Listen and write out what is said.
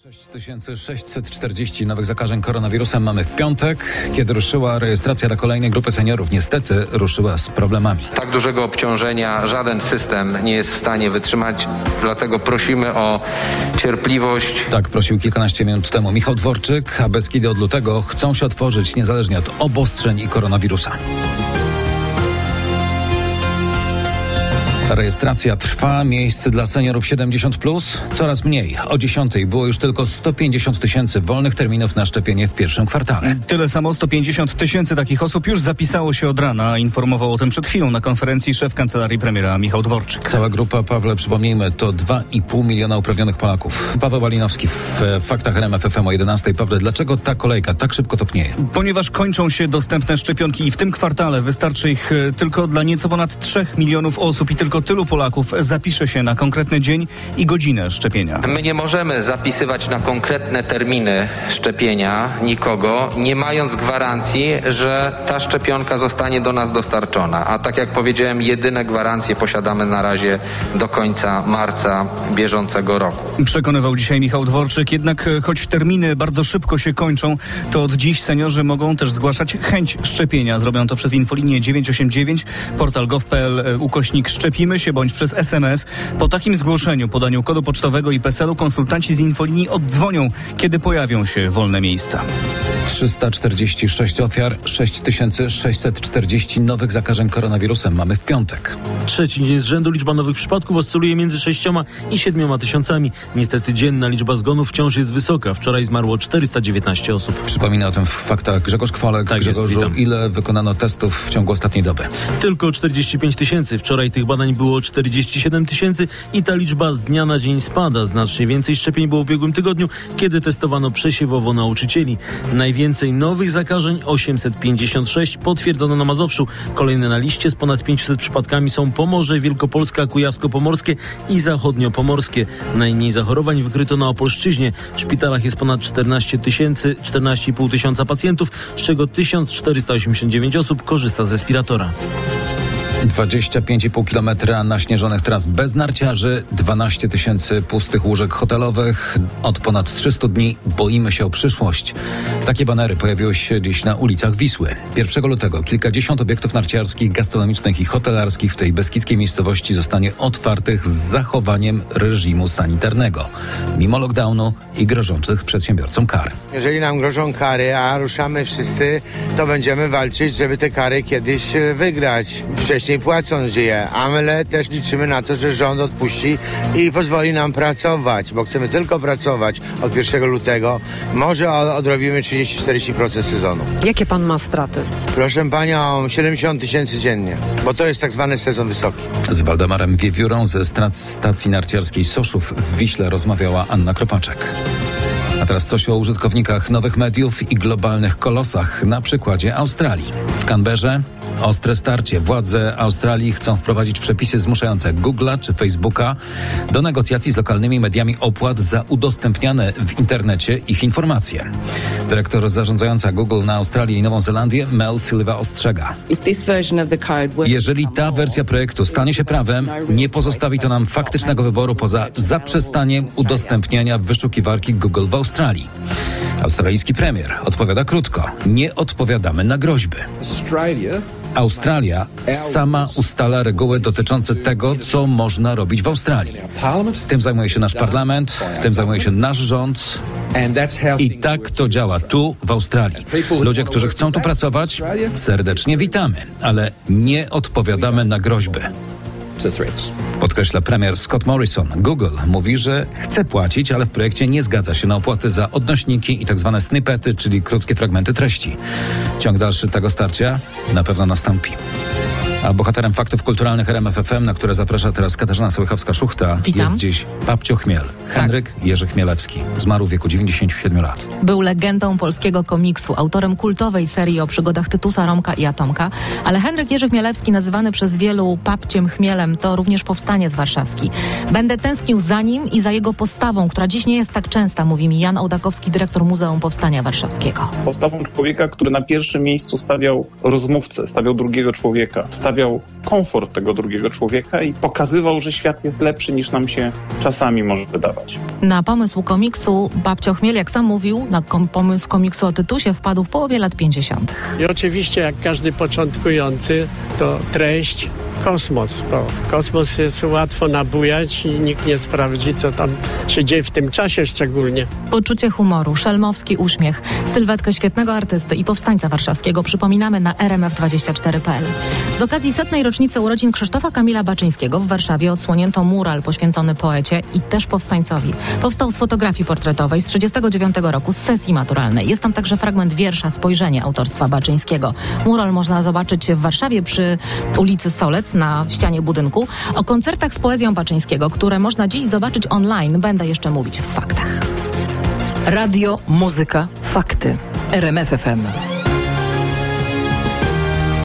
6640 nowych zakażeń koronawirusem mamy w piątek, kiedy ruszyła rejestracja dla kolejnej grupy seniorów. Niestety ruszyła z problemami. Tak dużego obciążenia żaden system nie jest w stanie wytrzymać, dlatego prosimy o cierpliwość. Tak prosił kilkanaście minut temu Michał Dworczyk, a Beskidy od lutego chcą się otworzyć niezależnie od obostrzeń i koronawirusa. Rejestracja trwa, miejsc dla seniorów 70+, coraz mniej. O 10:00 było już tylko 150 000 wolnych terminów na szczepienie w pierwszym kwartale. Tyle samo 150 000 takich osób już zapisało się od rana. Informował o tym przed chwilą na konferencji szef kancelarii premiera Michał Dworczyk. Cała grupa, Pawle, przypomnijmy, to 2,5 miliona uprawnionych Polaków. Paweł Walinowski w Faktach RMF FM o 11:00. Pawle, dlaczego ta kolejka tak szybko topnieje? Ponieważ kończą się dostępne szczepionki i w tym kwartale wystarczy ich tylko dla nieco ponad 3 milionów osób i tylko tylu Polaków zapisze się na konkretny dzień i godzinę szczepienia. My nie możemy zapisywać na konkretne terminy szczepienia nikogo, nie mając gwarancji, że ta szczepionka zostanie do nas dostarczona. A tak jak powiedziałem, jedyne gwarancje posiadamy na razie do końca marca bieżącego roku. Przekonywał dzisiaj Michał Dworczyk, jednak choć terminy bardzo szybko się kończą, to od dziś seniorzy mogą też zgłaszać chęć szczepienia. Zrobią to przez infolinię 989, portal gov.pl/szczepimy się bądź przez SMS. Po takim zgłoszeniu, podaniu kodu pocztowego i PESEL-u konsultanci z infolinii oddzwonią, kiedy pojawią się wolne miejsca. 346 ofiar, 6640 nowych zakażeń koronawirusem mamy w piątek. Trzeci dzień z rzędu liczba nowych przypadków oscyluje między 6 i 7 tysiącami. Niestety dzienna liczba zgonów wciąż jest wysoka. Wczoraj zmarło 419 osób. Przypomina o tym w faktach Grzegorz Kwolek. Tak Grzegorzu, jest, ile wykonano testów w ciągu ostatniej doby? Tylko 45 000. Wczoraj tych badań było 47 000 i ta liczba z dnia na dzień spada. Znacznie więcej szczepień było w ubiegłym tygodniu, kiedy testowano przesiewowo nauczycieli. Najwięcej nowych zakażeń, 856, potwierdzono na Mazowszu. Kolejne na liście z ponad 500 przypadkami są Pomorze, Wielkopolska, Kujawsko-Pomorskie i Zachodnio-Pomorskie. Najmniej zachorowań wykryto na Opolszczyźnie. W szpitalach jest ponad 14,5 tysiąca pacjentów, z czego 1489 osób korzysta z respiratora. 25,5 kilometra naśnieżonych tras bez narciarzy, 12 000 pustych łóżek hotelowych. Od ponad 300 dni boimy się o przyszłość. Takie banery pojawiły się dziś na ulicach Wisły. 1 lutego kilkadziesiąt obiektów narciarskich, gastronomicznych i hotelarskich w tej beskidzkiej miejscowości zostanie otwartych z zachowaniem reżimu sanitarnego, mimo lockdownu i grożących przedsiębiorcom kar. Jeżeli nam grożą kary, a ruszamy wszyscy, to będziemy walczyć, żeby te kary kiedyś wygrać. Wcześniej płacąc je, ale też liczymy na to, że rząd odpuści i pozwoli nam pracować, bo chcemy tylko pracować od 1 lutego. Może odrobimy 30-40% sezonu. Jakie pan ma straty? Proszę panią, 70 000 dziennie, bo to jest tak zwany sezon wysoki. Z Waldemarem Wiewiórą ze stacji narciarskiej Soszów w Wiśle rozmawiała Anna Kropaczek. A teraz coś o użytkownikach nowych mediów i globalnych kolosach na przykładzie Australii. W Canberrze ostre starcie. Władze Australii chcą wprowadzić przepisy zmuszające Google'a czy Facebooka do negocjacji z lokalnymi mediami opłat za udostępniane w internecie ich informacje. Dyrektor zarządzająca Google na Australię i Nową Zelandię, Mel Silva, ostrzega. Jeżeli ta wersja projektu stanie się prawem, nie pozostawi to nam faktycznego wyboru poza zaprzestaniem udostępniania wyszukiwarki Google w Australii. Australijski premier odpowiada krótko. Nie odpowiadamy na groźby. Australia sama ustala reguły dotyczące tego, co można robić w Australii. Tym zajmuje się nasz parlament, tym zajmuje się nasz rząd. I tak to działa tu, w Australii. Ludzie, którzy chcą tu pracować, serdecznie witamy, ale nie odpowiadamy na groźby. Podkreśla premier Scott Morrison. Google mówi, że chce płacić, ale w projekcie nie zgadza się na opłaty za odnośniki i tak zwane snippety, czyli krótkie fragmenty treści. Ciąg dalszy tego starcia na pewno nastąpi. A bohaterem faktów kulturalnych RMF FM, na które zaprasza teraz Katarzyna Sołychowska-Szuchta, jest dziś Babcio Chmiel. Henryk Jerzy Chmielewski. Zmarł w wieku 97 lat. Był legendą polskiego komiksu, autorem kultowej serii o przygodach Tytusa, Romka i Atomka. Ale Henryk Jerzy Chmielewski, nazywany przez wielu Babciem Chmielem, to również powstaniec warszawski. Będę tęsknił za nim i za jego postawą, która dziś nie jest tak częsta, mówi mi Jan Ołdakowski, dyrektor Muzeum Powstania Warszawskiego. Postawą człowieka, który na pierwszym miejscu stawiał rozmówcę, stawiał drugiego człowieka, przedstawiał komfort tego drugiego człowieka i pokazywał, że świat jest lepszy niż nam się czasami może wydawać. Na pomysł komiksu Babcio Chmiel, jak sam mówił, na pomysł komiksu o Tytusie wpadł w połowie lat 50. I oczywiście jak każdy początkujący, to treść kosmos, bo kosmos jest łatwo nabujać i nikt nie sprawdzi, co tam się dzieje w tym czasie szczególnie. Poczucie humoru, szelmowski uśmiech, sylwetkę świetnego artysty i powstańca warszawskiego przypominamy na rmf24.pl. Z okazji 100. rocznicy urodzin Krzysztofa Kamila Baczyńskiego w Warszawie odsłonięto mural poświęcony poecie i też powstańcowi. Powstał z fotografii portretowej z 1939 roku, z sesji maturalnej. Jest tam także fragment wiersza Spojrzenie autorstwa Baczyńskiego. Mural można zobaczyć w Warszawie przy ulicy Solec na ścianie budynku. O koncertach z poezją Baczyńskiego, które można dziś zobaczyć online, będę jeszcze mówić w faktach. Radio, muzyka, fakty. RMF FM.